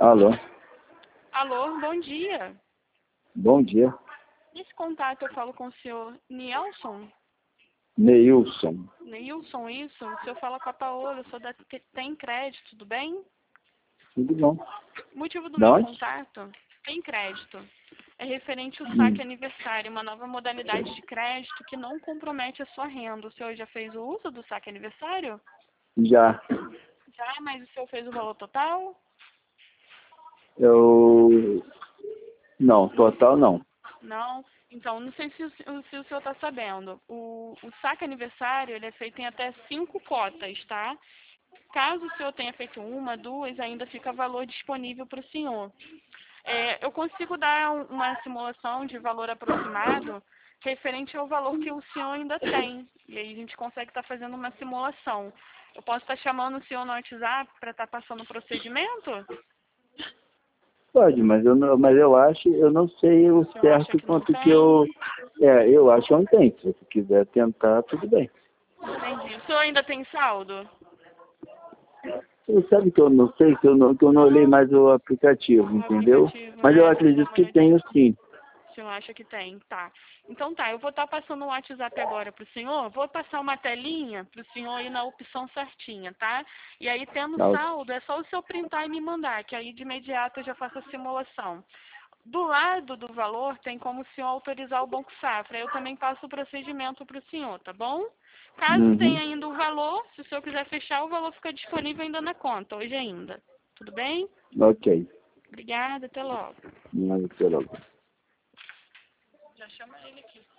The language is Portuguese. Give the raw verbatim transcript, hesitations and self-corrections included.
Alô? Alô, bom dia. Bom dia. Nesse contato eu falo com o senhor Nielson. Neilson. Neilson, isso? O senhor fala com a Paola, eu sou da Tem Crédito, tudo bem? Tudo bom? O motivo do Da meu onde? contato, Tem Crédito, é referente ao Hum, saque aniversário, uma nova modalidade de crédito que não compromete a sua renda. O senhor já fez o uso do saque aniversário? já. Já, mas o senhor fez o valor total? Eu... Não, total não. Não? Então, não sei se, o- se o senhor está sabendo. O, o saque aniversário ele é feito em até cinco cotas, tá? Caso o senhor tenha feito uma, duas, ainda fica valor disponível para o senhor. É, eu consigo dar um- uma simulação de valor aproximado referente ao valor que o senhor ainda tem. E aí a gente consegue estar fazendo uma simulação. Eu posso estar chamando o senhor no WhatsApp para estar passando o procedimento? Pode, mas eu, não, mas eu acho, eu não sei o O senhor acha certo que não quanto que tem? eu... É, eu acho que eu não tenho. Se você quiser tentar, tudo bem. Entendi. O senhor ainda tem saldo? Você sabe que eu não sei, que eu não, que eu não olhei mais o aplicativo, O entendeu? aplicativo, Mas eu né? Você acredito dava que uma tenho olhadinha. sim. O senhor acha que tem? Tá. Então tá, eu vou estar passando o WhatsApp agora para o senhor. Vou passar uma telinha para o senhor ir na opção certinha, tá? E aí, tendo Tá, saldo, é só o senhor printar e me mandar, que aí de imediato eu já faço a simulação. Do lado do valor, tem como o senhor autorizar o Banco Safra. Eu também passo o procedimento para o senhor, tá bom? Caso Uhum. tenha ainda o valor, se o senhor quiser fechar, o valor fica disponível ainda na conta, hoje ainda. Tudo bem? Ok. Obrigada, até logo. Não, sei lá. Já chama ele aqui.